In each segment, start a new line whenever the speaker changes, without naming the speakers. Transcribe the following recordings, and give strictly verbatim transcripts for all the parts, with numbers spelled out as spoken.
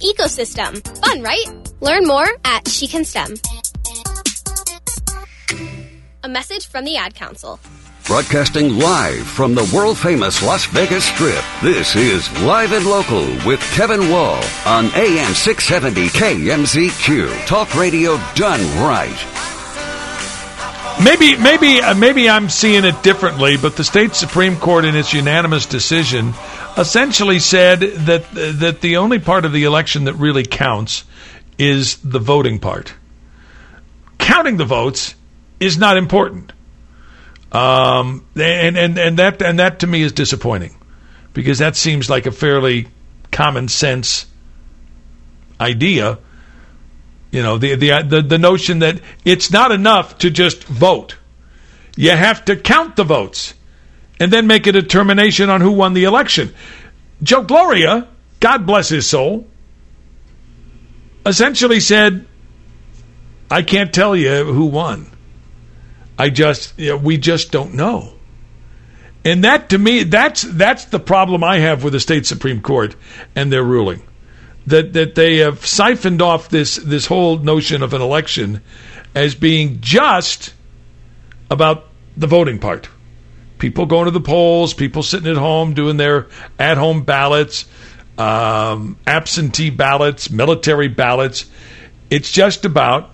ecosystem. Fun, right? Learn more at She Can STEM. A message from the Ad Council.
Broadcasting live from the world-famous Las Vegas Strip, this is Live and Local with Kevin Wall on A M six seventy K M Z Q. Talk radio done right.
Maybe, maybe, uh, maybe I'm seeing it differently, but the state Supreme Court, in its unanimous decision, essentially said that uh, that the only part of the election that really counts is the voting part. Counting the votes is not important. Um, and, and, and that and that to me is disappointing, because that seems like a fairly common sense idea. You know, the, the the the notion that it's not enough to just vote. You have to count the votes and then make a determination on who won the election. Joe Gloria, God bless his soul, essentially said, I can't tell you who won. I just, you know, we just don't know. And that, to me, that's that's the problem I have with the state Supreme Court and their ruling. That that they have siphoned off this, this whole notion of an election as being just about the voting part. People going to the polls, people sitting at home doing their at-home ballots, um, absentee ballots, military ballots. It's just about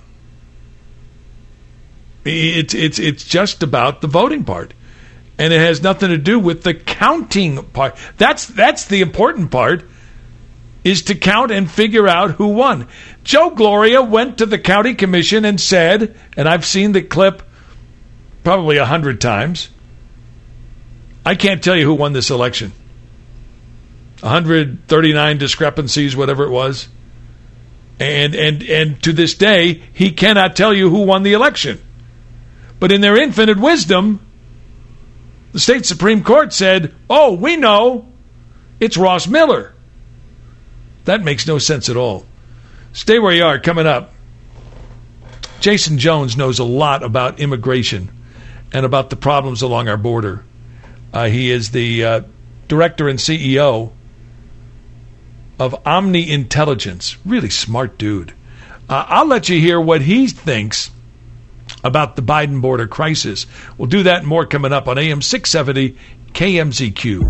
It's it's it's just about the voting part, and it has nothing to do with the counting part. That's that's the important part, is to count and figure out who won. Joe Gloria went to the county commission and said, and I've seen the clip probably a hundred times, I can't tell you who won this election. one hundred thirty-nine discrepancies, whatever it was, and and and to this day he cannot tell you who won the election. But in their infinite wisdom, the state Supreme Court said, oh, we know, it's Ross Miller. That makes no sense at all. Stay where you are. Coming up, Jason Jones knows a lot about immigration and about the problems along our border. Uh, he is the uh, director and C E O of Omni Intelligence. Really smart dude. Uh, I'll let you hear what he thinks about the Biden border crisis. We'll do that and more coming up on A M six seventy K M Z Q.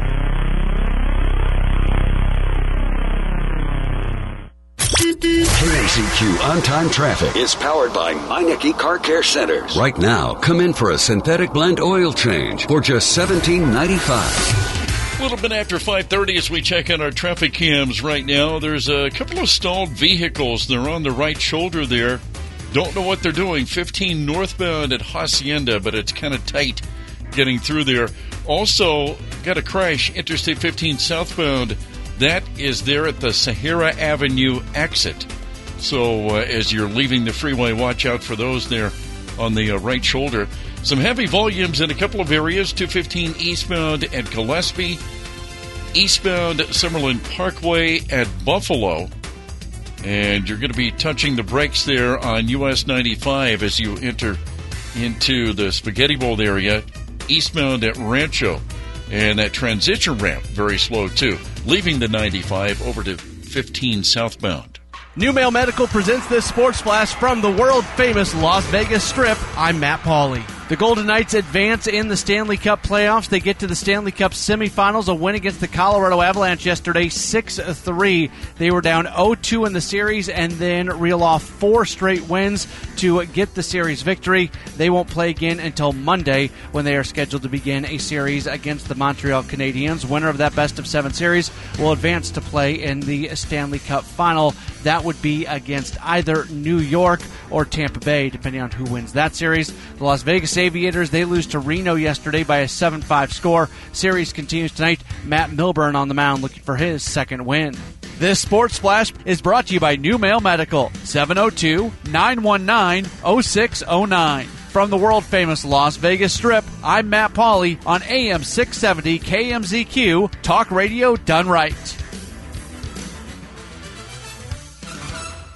K M Z Q On-Time Traffic is powered by Meineke Car Care Centers. Right now, come in for a synthetic blend oil change for just seventeen ninety-five.
A little bit after five thirty as we check on our traffic cams right now. There's a couple of stalled vehicles. They're on the right shoulder there. Don't know what they're doing. fifteen northbound at Hacienda, but it's kind of tight getting through there. Also, got a crash, Interstate fifteen southbound. That is there at the Sahara Avenue exit. So uh, as you're leaving the freeway, watch out for those there on the uh, right shoulder. Some heavy volumes in a couple of areas. two fifteen eastbound at Gillespie. Eastbound Summerlin Parkway at Buffalo. And you're going to be touching the brakes there on U S ninety-five as you enter into the Spaghetti Bowl area, eastbound at Rancho. And that transition ramp, very slow too. Leaving the ninety-five over to fifteen southbound.
New Mail Medical presents this Sports Flash from the world-famous Las Vegas Strip. I'm Matt Pauley. The Golden Knights advance in the Stanley Cup playoffs. They get to the Stanley Cup semifinals, a win against the Colorado Avalanche yesterday, six three. They were down oh two in the series and then reel off four straight wins to get the series victory. They won't play again until Monday when they are scheduled to begin a series against the Montreal Canadiens. Winner of that best-of-seven series will advance to play in the Stanley Cup final. That would be against either New York or Tampa Bay, depending on who wins that series. The Las Vegas Aviators, they lose to Reno yesterday by a seven five score. Series continues tonight. Matt Milburn on the mound looking for his second win. This Sports Flash is brought to you by New Mail Medical, seven oh two, nine one nine, oh six oh nine. From the world-famous Las Vegas Strip, I'm Matt Pauley on A M six seventy K M Z Q, Talk Radio Done Right.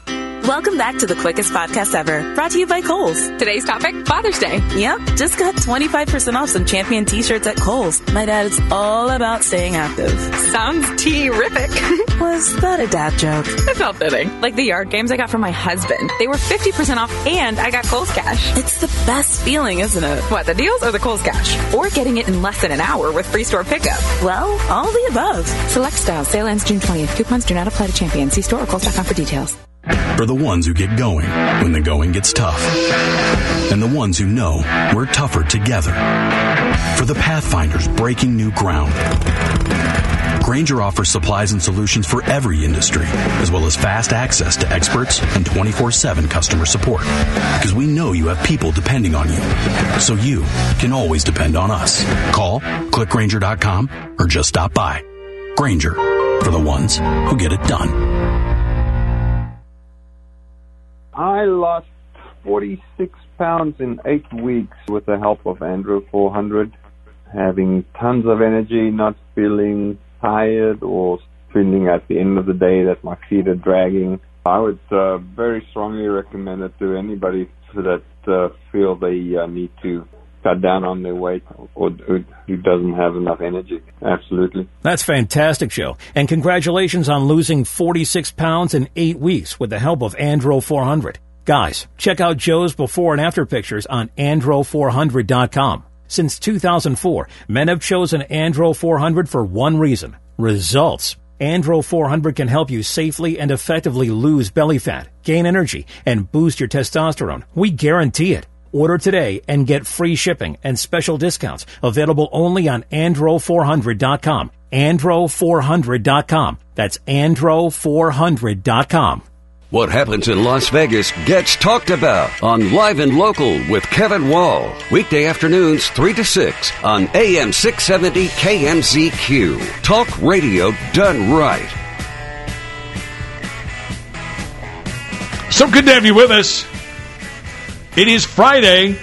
Welcome back to the quickest podcast ever, brought to you by Kohl's.
Today's topic, Father's Day.
Yep, just got twenty-five percent off some Champion t-shirts at Kohl's. My dad is all about staying active.
Sounds terrific.
Was that a dad joke?
It felt fitting. Like the yard games I got from my husband. They were fifty percent off and I got Kohl's Cash.
It's the best feeling, isn't it?
What, the deals or the Kohl's Cash? Or getting it in less than an hour with free store pickup?
Well, all the above.
Select styles. Sale ends June twentieth. Coupons do not apply to Champion. See store or Kohl's dot com for details.
For the ones who get going when the going gets tough. And the ones who know we're tougher together. For the Pathfinders breaking new ground. Grainger offers supplies and solutions for every industry, as well as fast access to experts and twenty-four seven customer support. Because we know you have people depending on you. So you can always depend on us. Call, click Grainger dot com, or just stop by. Grainger, for the ones who get it done.
I lost forty-six pounds in eight weeks with the help of Andro four hundred, having tons of energy, not feeling tired or feeling at the end of the day that my feet are dragging. I would uh, very strongly recommend it to anybody that uh, feel they uh, need to cut down on their weight or who doesn't have enough energy. Absolutely.
That's fantastic, Joe. And congratulations on losing forty-six pounds in eight weeks with the help of Andro four hundred. Guys, check out Joe's before and after pictures on andro four hundred dot com. Since two thousand four, men have chosen Andro four hundred for one reason: results. Andro four hundred can help you safely and effectively lose belly fat, gain energy, and boost your testosterone. We guarantee it. Order today and get free shipping and special discounts available only on andro four hundred dot com. andro four hundred dot com. That's andro four hundred dot com.
What happens in Las Vegas gets talked about on Live and Local with Kevin Wall. Weekday afternoons three to six on A M six seventy K M Z Q. Talk radio done right.
So good to have you with us. It is Friday.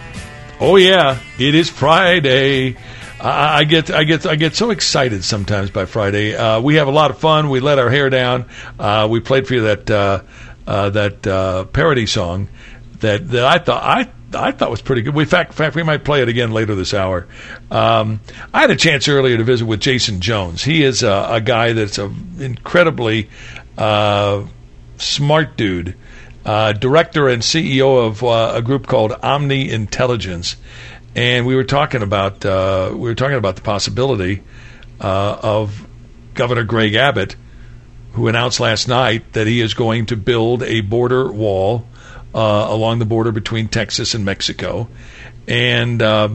Oh yeah, it is Friday. I, I get, I get, I get so excited sometimes by Friday. Uh, we have a lot of fun. We let our hair down. Uh, we played for you that uh, uh, that uh, parody song that, that I thought I I thought was pretty good. We, in fact, in fact, we might play it again later this hour. Um, I had a chance earlier to visit with Jason Jones. He is a, a guy that's an incredibly uh, smart dude. Uh, director and C E O of uh, a group called Omni Intelligence, and we were talking about uh, we were talking about the possibility uh, of Governor Greg Abbott, who announced last night that he is going to build a border wall uh, along the border between Texas and Mexico, and, uh,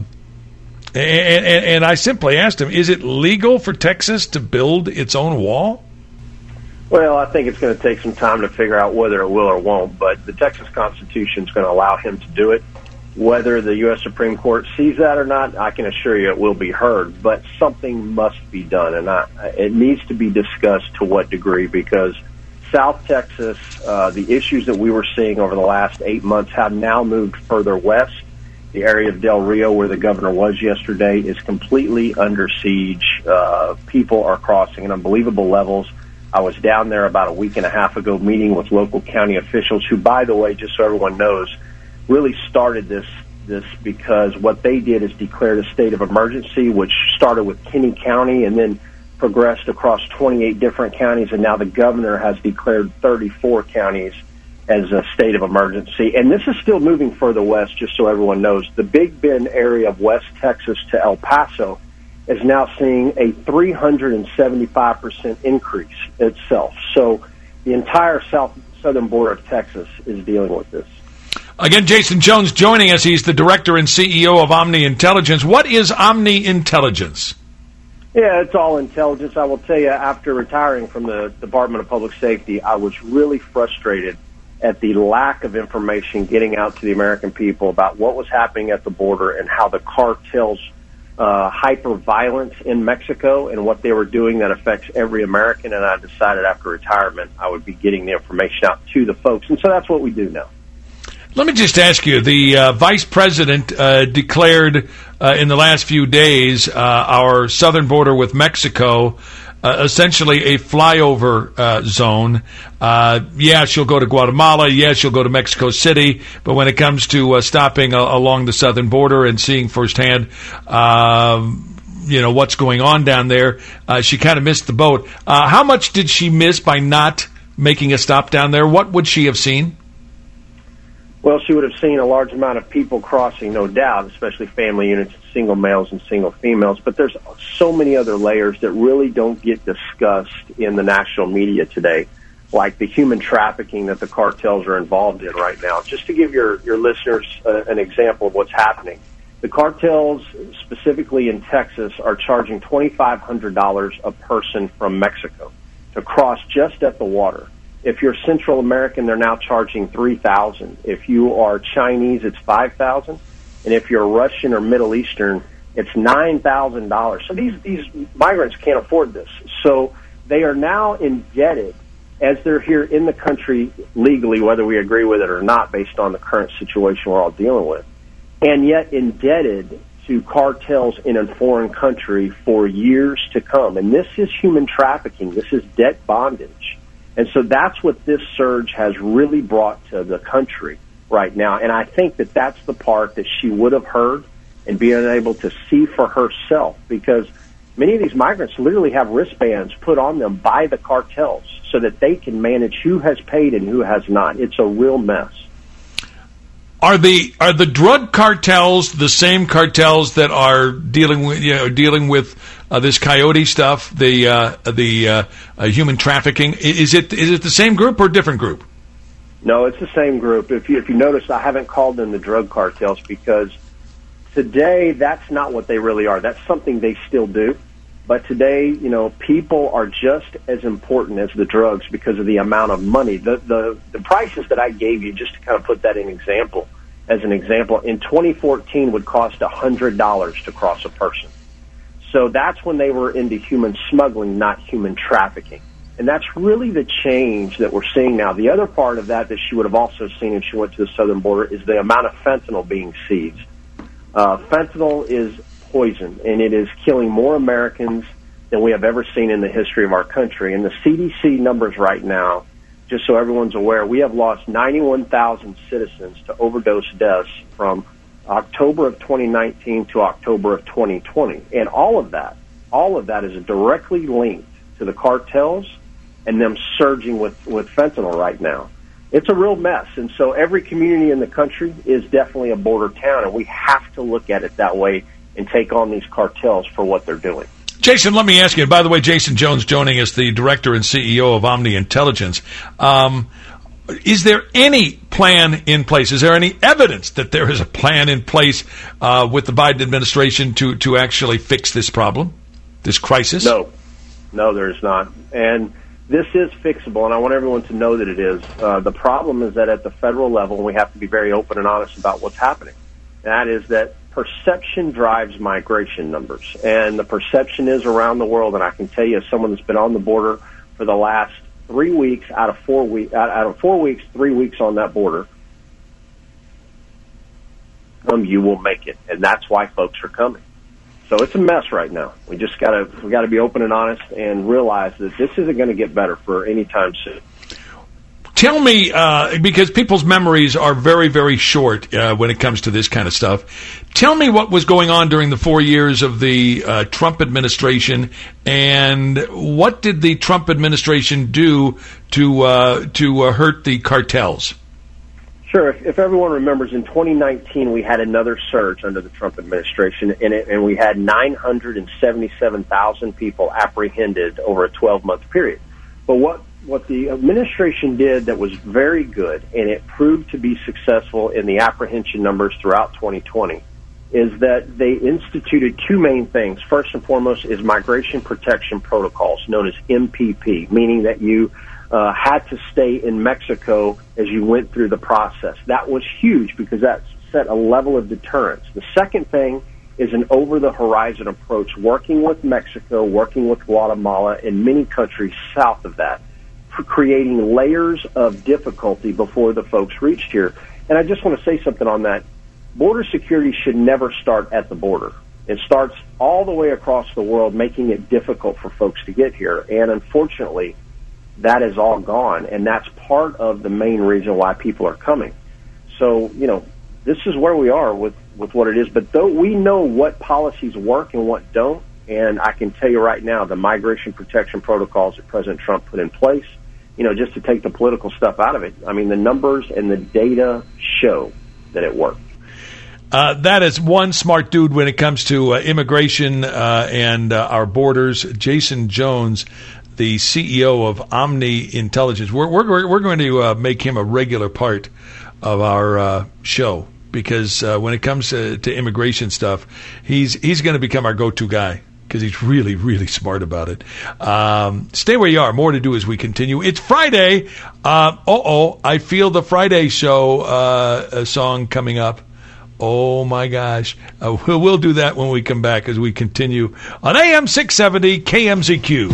and and and I simply asked him, is it legal for Texas to build its own wall?
Well, I think it's going to take some time to figure out whether it will or won't, but the Texas Constitution is going to allow him to do it. Whether the U S Supreme Court sees that or not, I can assure you it will be heard, but something must be done, and I, it needs to be discussed to what degree, because South Texas, uh, the issues that we were seeing over the last eight months have now moved further west. The area of Del Rio, where the governor was yesterday, is completely under siege. Uh, people are crossing at unbelievable levels. I was down there about a week and a half ago meeting with local county officials who, by the way, just so everyone knows, really started this this because what they did is declared a state of emergency, which started with Kinney County and then progressed across twenty-eight different counties, and now the governor has declared thirty-four counties as a state of emergency. And this is still moving further west, just so everyone knows. The Big Bend area of West Texas to El Paso is now seeing a three hundred seventy-five percent increase itself. So the entire south southern border of Texas is dealing with this.
Again, Jason Jones joining us. He's the director and C E O of Omni Intelligence. What is Omni Intelligence?
Yeah, it's all intelligence. I will tell you, after retiring from the Department of Public Safety, I was really frustrated at the lack of information getting out to the American people about what was happening at the border and how the cartels uh, hyper-violence in Mexico and what they were doing that affects every American. And I decided after retirement I would be getting the information out to the folks. And so that's what we do now.
Let me just ask you, the uh, vice president uh, declared uh, in the last few days uh, our southern border with Mexico uh, uh, essentially a flyover uh, zone. Uh, yeah, she'll go to Guatemala. Yeah, she'll go to Mexico City. But when it comes to uh, stopping uh, along the southern border and seeing firsthand, um, you know, what's going on down there, uh, she kind of missed the boat. Uh, how much did she miss by not making a stop down there? What would she have seen?
Well, she would have seen a large amount of people crossing, no doubt, especially family units, single males and single females. But there's so many other layers that really don't get discussed in the national media today, like the human trafficking that the cartels are involved in right now. Just to give your, your listeners uh, an example of what's happening, the cartels, specifically in Texas, are charging twenty-five hundred dollars a person from Mexico to cross just at the water. If you're Central American, they're now charging three thousand dollars. If you are Chinese, it's five thousand dollars. And if you're Russian or Middle Eastern, it's nine thousand dollars. So these, these migrants can't afford this. So they are now indebted as they're here in the country legally, whether we agree with it or not, based on the current situation we're all dealing with, and yet indebted to cartels in a foreign country for years to come. And this is human trafficking. This is debt bondage. And so that's what this surge has really brought to the country right now. And I think that that's the part that she would have heard and being able to see for herself, because many of these migrants literally have wristbands put on them by the cartels so that they can manage who has paid and who has not. It's a real mess.
Are the are the drug cartels the same cartels that are dealing with you know dealing with uh, this coyote stuff, the uh, the uh, uh, human trafficking? Is it is it the same group or a different group?
No, it's the same group. If you if you notice, I haven't called them the drug cartels because today that's not what they really are. That's something they still do. But today, you know, people are just as important as the drugs because of the amount of money. The the, the prices that I gave you, just to kind of put that in example, as an example, in twenty fourteen would cost one hundred dollars to cross a person. So that's when they were into human smuggling, not human trafficking. And that's really the change that we're seeing now. The other part of that that she would have also seen if she went to the southern border is the amount of fentanyl being seized. Uh, fentanyl is poison, and it is killing more Americans than we have ever seen in the history of our country. And the C D C numbers right now, just so everyone's aware, we have lost ninety-one thousand citizens to overdose deaths from October of twenty nineteen to October of twenty twenty. And all of that, all of that is directly linked to the cartels and them surging with, with fentanyl right now. It's a real mess. And so every community in the country is definitely a border town, and we have to look at it that way and take on these cartels for what they're doing.
Jason, let me ask you, by the way, Jason Jones joining us, the director and C E O of Omni Intelligence. Um, is there any plan in place? Is there any evidence that there is a plan in place uh, with the Biden administration to, to actually fix this problem, this crisis?
No. No, there is not. And this is fixable, and I want everyone to know that it is. Uh, the problem is that at the federal level, we have to be very open and honest about what's happening. And that is that perception drives migration numbers, and the perception is around the world. And I can tell you, as someone that's been on the border for the last three weeks out of four weeks, out, out of four weeks, three weeks on that border, um, you will make it, and that's why folks are coming. So it's a mess right now. We just gotta we gotta be open and honest and realize that this isn't going to get better for any time soon.
Tell me, uh, because people's memories are very, very short uh, when it comes to this kind of stuff. Tell me what was going on during the four years of the uh, Trump administration, and what did the Trump administration do to uh, to uh, hurt the cartels?
Sure. If, if everyone remembers, in twenty nineteen we had another surge under the Trump administration, and, it, and we had nine hundred seventy-seven thousand people apprehended over a twelve-month period. But what what the administration did that was very good, and it proved to be successful in the apprehension numbers throughout twenty twenty, is that they instituted two main things. First and foremost is migration protection protocols, known as M P P, meaning that you uh, had to stay in Mexico as you went through the process. That was huge because that set a level of deterrence. The second thing is an over-the-horizon approach, working with Mexico, working with Guatemala, and many countries south of that, for creating layers of difficulty before the folks reached here. And I just want to say something on that. Border security should never start at the border. It starts all the way across the world, making it difficult for folks to get here. And unfortunately, that is all gone, and that's part of the main reason why people are coming. So, you know, this is where we are with, with what it is. But though we know what policies work and what don't, and I can tell you right now, the migration protection protocols that President Trump put in place, you know, just to take the political stuff out of it, I mean, the numbers and the data show that it worked.
Uh, that is one smart dude when it comes to uh, immigration uh, and uh, our borders. Jason Jones, the C E O of Omni Intelligence. We're we're we're going to uh, make him a regular part of our uh, show because uh, when it comes to, to immigration stuff, he's he's going to become our go-to guy because he's really really smart about it. Um, stay where you are. More to do as we continue. It's Friday. Uh oh, I feel the Friday show uh, song coming up. Oh, my gosh. Uh, we'll, we'll do that when we come back as we continue on A M six seventy K M Z Q.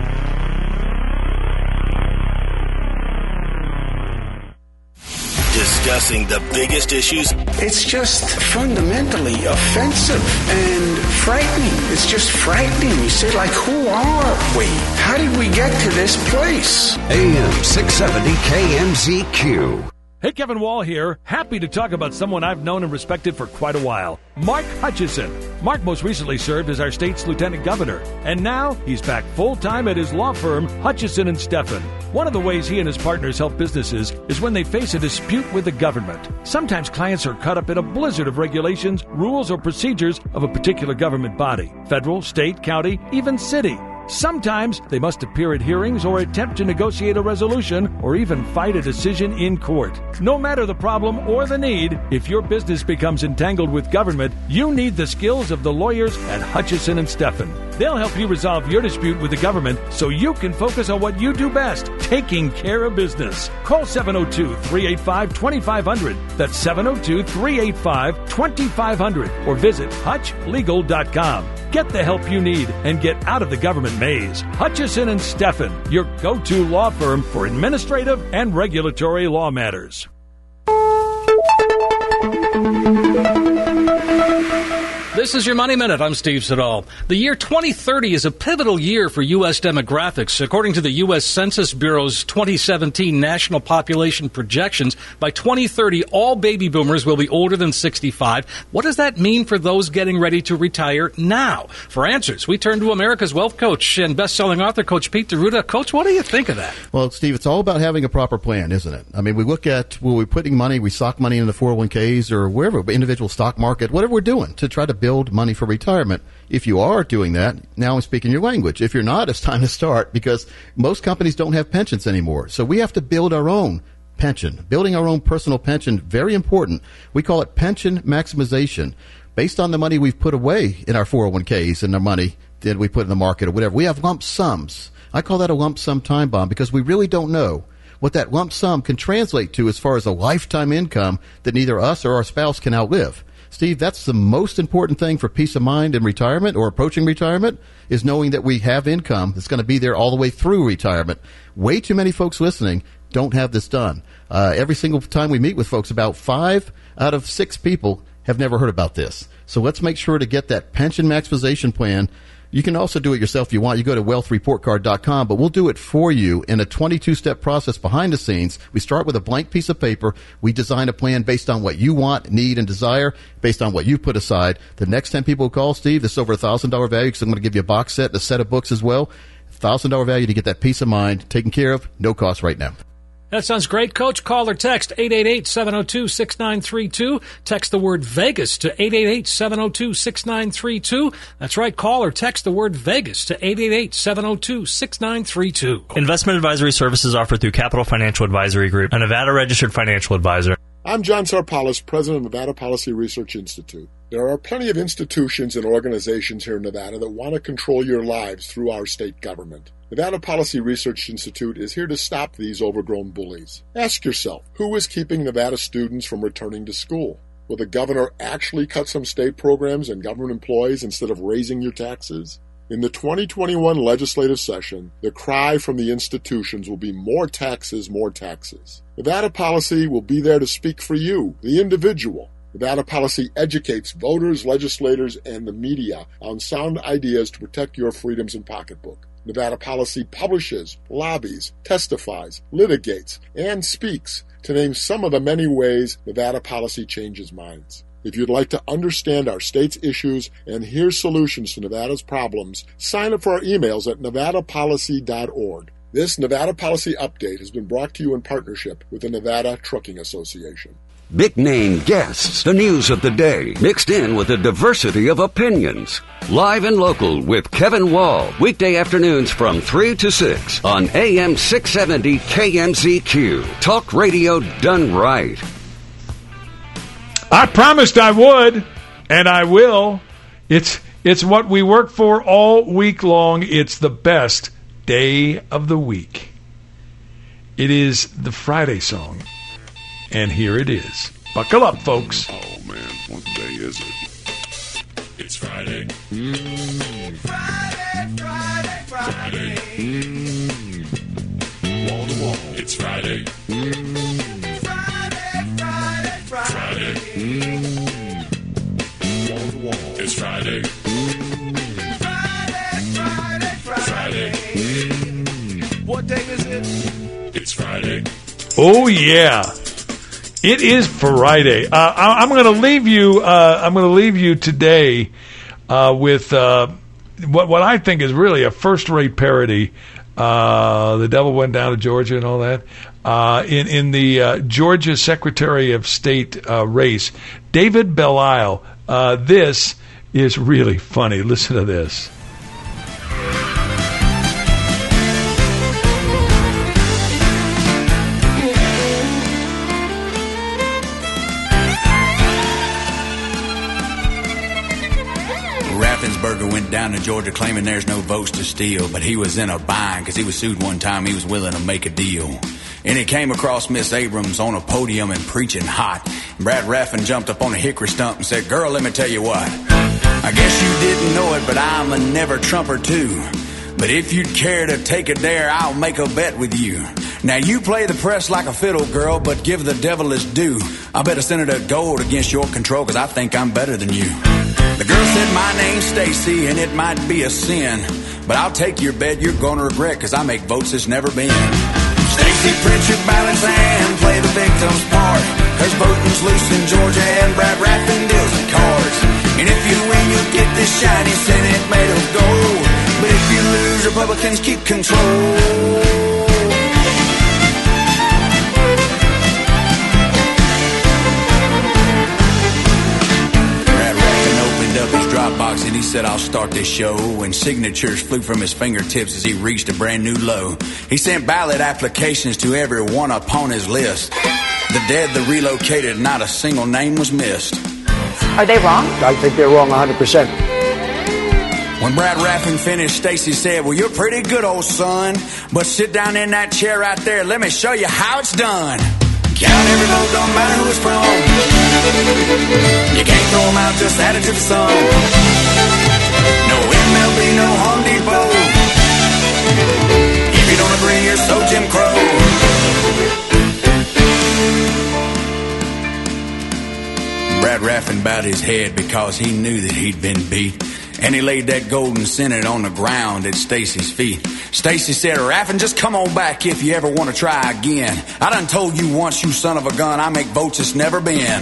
Discussing the biggest issues.
It's just fundamentally offensive and frightening. It's just frightening. You say, like, who are we? How did we get to this place?
A M six seventy K M Z Q.
Hey, Kevin Wall here. Happy to talk about someone I've known and respected for quite a while. Mark Hutchison. Mark most recently served as our state's lieutenant governor, and now he's back full-time at his law firm, Hutchison and Steffen. One of the ways he and his partners help businesses is when they face a dispute with the government. Sometimes clients are caught up in a blizzard of regulations, rules, or procedures of a particular government body, federal, state, county, even city. Sometimes they must appear at hearings or attempt to negotiate a resolution or even fight a decision in court. No matter the problem or the need, if your business becomes entangled with government, you need the skills of the lawyers at Hutchison and Steffen. They'll help you resolve your dispute with the government so you can focus on what you do best, taking care of business. Call seven oh two, three eight five, two five zero zero. That's seven oh two, three eight five, two five zero zero. Or visit hutch legal dot com. Get the help you need and get out of the government maze. Hutchison and Steffen, your go-to law firm for administrative and regulatory law matters.
This is your Money Minute. I'm Steve Siddall. The year twenty thirty is a pivotal year for U S demographics. According to the U S Census Bureau's twenty seventeen national population projections, by twenty thirty, all baby boomers will be older than sixty-five. What does that mean for those getting ready to retire now? For answers, we turn to America's Wealth Coach and best-selling author, Coach Pete D'Arruda. Coach, what do you think of that?
Well, Steve, it's all about having a proper plan, isn't it? I mean, we look at, well, we're putting money, we sock money into four oh one k's or wherever, individual stock market, whatever we're doing to try to build money for retirement. If you are doing that, now I'm speaking your language. If you're not, it's time to start because most companies don't have pensions anymore. So we have to build our own pension. Building our own personal pension, very important. We call it pension maximization. Based on the money we've put away in our four oh one k's and the money that we put in the market or whatever, we have lump sums. I call that a lump sum time bomb because we really don't know what that lump sum can translate to as far as a lifetime income that neither us or our spouse can outlive. Steve, that's the most important thing for peace of mind in retirement or approaching retirement is knowing that we have income that's going to be there all the way through retirement. Way too many folks listening don't have this done. Uh, every single time we meet with folks, about five out of six people have never heard about this. So let's make sure to get that pension maximization plan. You can also do it yourself if you want. You go to wealth report card dot com, but we'll do it for you in a twenty-two step process behind the scenes. We start with a blank piece of paper. We design a plan based on what you want, need, and desire, based on what you put aside. The next ten people who call, Steve, this is over a one thousand dollars value because I'm going to give you a box set, a set of books as well. one thousand dollars value to get that peace of mind taken care of, no cost right now.
That sounds great, Coach. Call or text eight eight eight, seven oh two, six nine three two. Text the word Vegas to eight eight eight, seven oh two, six nine three two. That's right. Call or text the word Vegas to eight eight eight, seven oh two, six nine three two.
Investment advisory services offered through Capital Financial Advisory Group, a Nevada-registered financial advisor.
I'm John Sarpalis, president of Nevada Policy Research Institute. There are plenty of institutions and organizations here in Nevada that want to control your lives through our state government. Nevada Policy Research Institute is here to stop these overgrown bullies. Ask yourself, who is keeping Nevada students from returning to school? Will the governor actually cut some state programs and government employees instead of raising your taxes? In the twenty twenty-one legislative session, the cry from the institutions will be more taxes, more taxes. Nevada Policy will be there to speak for you, the individual. Nevada Policy educates voters, legislators, and the media on sound ideas to protect your freedoms and pocketbook. Nevada Policy publishes, lobbies, testifies, litigates, and speaks, to name some of the many ways Nevada Policy changes minds. If you'd like to understand our state's issues and hear solutions to Nevada's problems, sign up for our emails at nevada policy dot org. This Nevada Policy Update has been brought to you in partnership with the Nevada Trucking Association.
Big name guests, the news of the day, mixed in with a diversity of opinions. Live and local with Kevin Wall, weekday afternoons from three to six on A M six seventy K M Z Q. Talk radio done right.
I promised I would, and I will. It's it's what we work for all week long. It's the best day of the week. It is the Friday song. And here it is. Buckle up, folks.
Oh, man. What day is it? It's Friday. Mm. Friday, Friday, Friday. Mm. Wall to wall. It's Friday. Mm. Friday, Friday, Friday. Mm. Wall to wall. It's Friday. Mm. Friday, Friday, Friday. Mm. What day is it? It's Friday.
Oh, yeah. It is Friday. Uh, I, I'm going to leave you. Uh, I'm going to leave you today uh, with uh, what what I think is really a first-rate parody. Uh, the devil went down to Georgia and all that. Uh, in in the uh, Georgia Secretary of State uh, race, David Belle-Isle. Uh, this is really funny. Listen to this.
Raffensperger went down to Georgia claiming there's no votes to steal, but he was in a bind because he was sued one time. He was willing to make a deal. And he came across Miss Abrams on a podium and preaching hot. Brad Raffin jumped up on a hickory stump and said, "Girl, let me tell you what. I guess you didn't know it, but I'm a never Trumper too. But if you'd care to take a dare, I'll make a bet with you. Now you play the press like a fiddle, girl, but give the devil his due. I bet a Senator Gold against your control, because I think I'm better than you." The girl said, "My name's Stacy, and it might be a sin, but I'll take your bet you're gonna regret, because I make votes that's never been." Stacy Pritchard balance and play the victim's part, cause voting's loose in Georgia and Brad Raffin deals in cards. And if you win, you'll get this shiny Senate made of gold. But if you lose, Republicans keep control. Up his Dropbox and he said, "I'll start this show," and signatures flew from his fingertips as he reached a brand new low. He sent ballot applications to everyone upon his list. The dead, the relocated, not a single name was missed.
Are they wrong?
I think they're wrong one hundred percent.
When Brad Raffin finished, Stacy said, "Well, you're pretty good, old son, but sit down in that chair right there. Let me show you how it's done. Count every vote, don't matter who it's from. You can't throw them out, just add it to the sum. No M L B, no Home Depot. If you don't agree, you're so Jim Crow." Brad Raffin bowed his head because he knew that he'd been beat. And he laid that golden Senate on the ground at Stacy's feet. Stacy said, "Raffin, just come on back if you ever want to try again. I done told you once, you son of a gun, I make votes that's never been."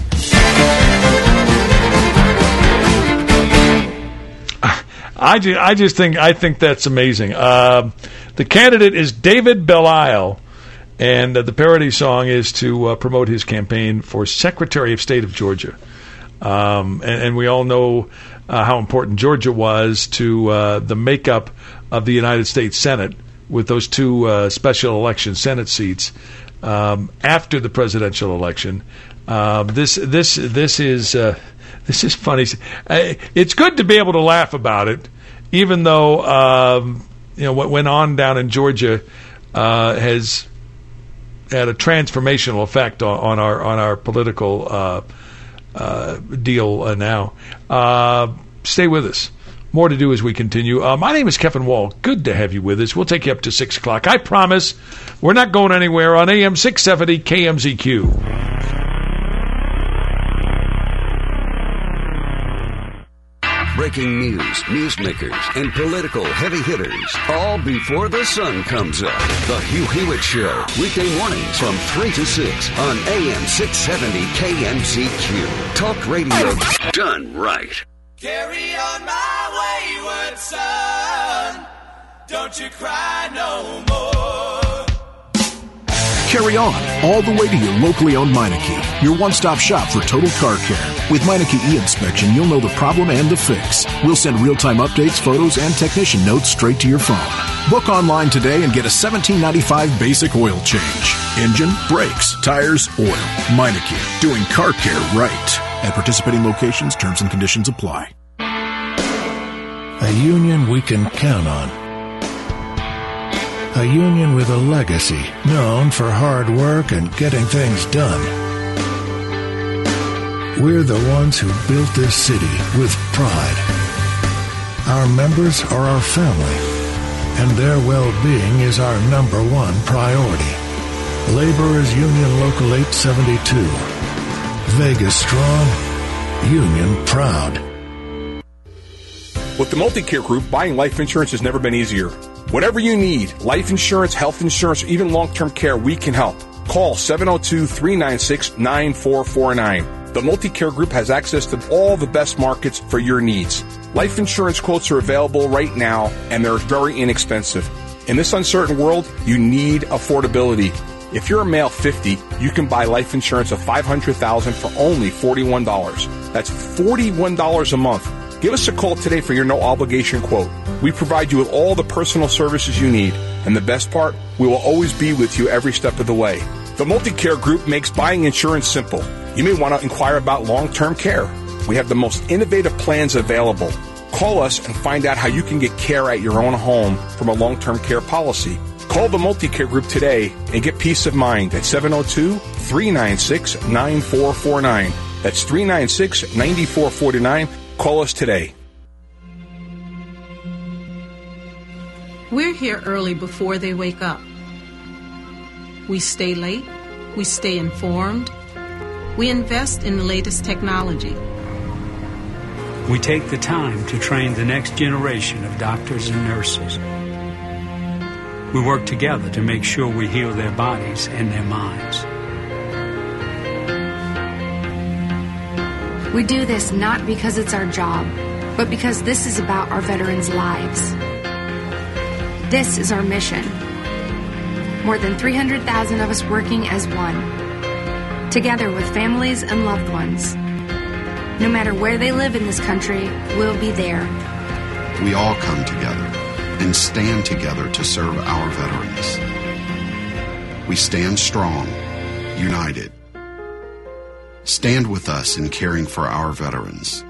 I just, I just think I think that's amazing. Uh, the candidate is David Belle-Isle, and uh, the parody song is to uh, promote his campaign for Secretary of State of Georgia. Um, and, and we all know uh, how important Georgia was to uh, the makeup of the United States Senate with those two uh, special election Senate seats um, after the presidential election. Uh, this this this is uh, this is funny. Uh, it's good to be able to laugh about it, even though um, you know what went on down in Georgia uh, has had a transformational effect on, on our on our political uh, uh, deal uh, now. Uh, stay with us. More to do as we continue. Uh, my name is Kevin Wall. Good to have you with us. We'll take you up to six o'clock. I promise we're not going anywhere on A M six seventy K M Z Q.
breaking news, newsmakers, and political heavy hitters, all before the sun comes up. The Hugh Hewitt Show, weekday mornings from three to six on A M six seventy K M Z Q. Talk radio done right.
Carry on my wayward son. Don't you cry no more.
Carry on, all the way to your locally owned Meineke, your one-stop shop for total car care. With Meineke e-Inspection, you'll know the problem and the fix. We'll send real-time updates, photos, and technician notes straight to your phone. Book online today and get a seventeen ninety-five basic oil change. Engine, brakes, tires, oil. Meineke, doing car care right. At participating locations, terms and conditions apply.
A union we can count on. A union with a legacy, known for hard work and getting things done. We're the ones who built this city with pride. Our members are our family, and their well-being is our number one priority. Laborers Union Local eight seventy-two. Vegas strong, union proud.
With the Multicare Group, buying life insurance has never been easier. Whatever you need, life insurance, health insurance, or even long-term care, we can help. Call seven oh two, three nine six, nine four four nine. The Multicare Group has access to all the best markets for your needs. Life insurance quotes are available right now, and they're very inexpensive. In this uncertain world, you need affordability. If you're a male fifty, you can buy life insurance of five hundred thousand dollars for only forty-one dollars. That's forty-one dollars a month. Give us a call today for your no-obligation quote. We provide you with all the personal services you need. And the best part, we will always be with you every step of the way. The Multicare Group makes buying insurance simple. You may want to inquire about long-term care. We have the most innovative plans available. Call us and find out how you can get care at your own home from a long-term care policy. Call the Multicare Group today and get peace of mind at seven oh two, three nine six, nine four four nine. That's three nine six, nine four four nine. Call us today.
We're here early before they wake up. We stay late. We stay informed. We invest in the latest technology.
We take the time to train the next generation of doctors and nurses. We work together to make sure we heal their bodies and their minds.
We do this not because it's our job, but because this is about our veterans' lives. This is our mission. More than three hundred thousand of us working as one, together with families and loved ones. No matter where they live in this country, we'll be there.
We all come together and stand together to serve our veterans. We stand strong, united. Stand with us in caring for our veterans.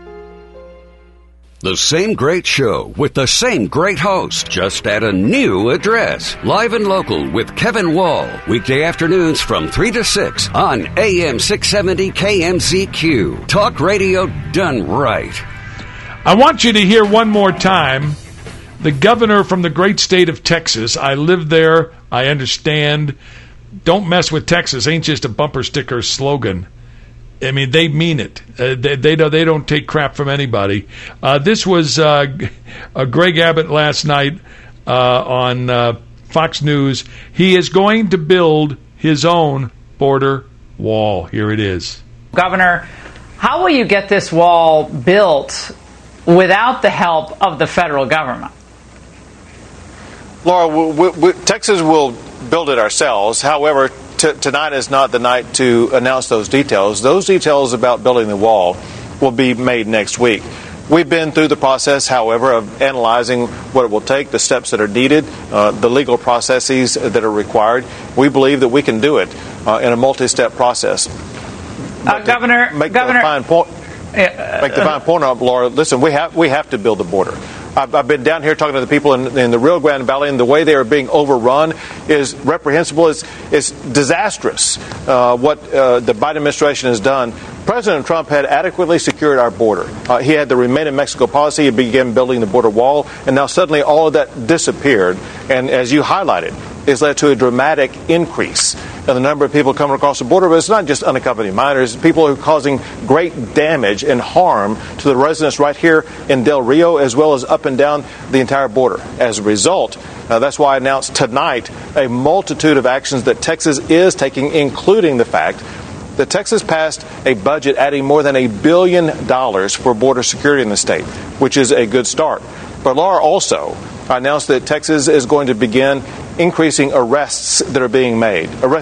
The same great show with the same great host, just at a new address. Live and Local with Kevin Wall. Weekday afternoons from three to six on A M six seventy K M Z Q. Talk radio done right.
I want you to hear one more time the governor from the great state of Texas. I live there. I understand. Don't mess with Texas ain't just a bumper sticker slogan. I mean, they mean it. Uh, they, they don't. They don't take crap from anybody. Uh, this was uh, uh, Greg Abbott last night uh, on uh, Fox News. He is going to build his own border wall. Here it is.
Governor, how will you get this wall built without the help of the federal government?
Laura, we, we, Texas will build it ourselves. However, T- tonight is not the night to announce those details. Those details about building the wall will be made next week. We've been through the process, however, of analyzing what it will take, the steps that are needed, uh, the legal processes that are required. We believe that we can do it uh, in a multi-step process.
Uh, Governor,
make
Governor,
the fine point. Uh, make the fine point up, Laura. Listen, we have we have to build the border. I've, I've been down here talking to the people in, in the Rio Grande Valley, and the way they are being overrun is reprehensible. It's, it's disastrous uh, what uh, the Biden administration has done. President Trump had adequately secured our border. Uh, he had the Remain in Mexico policy. He began building the border wall, and now suddenly all of that disappeared. And as you highlighted, it's led to a dramatic increase and the number of people coming across the border, but it's not just unaccompanied minors. People who are causing great damage and harm to the residents right here in Del Rio, as well as up and down the entire border. As a result, uh, that's why I announced tonight a multitude of actions that Texas is taking, including the fact that Texas passed a budget adding more than a billion dollars for border security in the state, which is a good start. But Laura also announced that Texas is going to begin increasing arrests that are being made. Arrests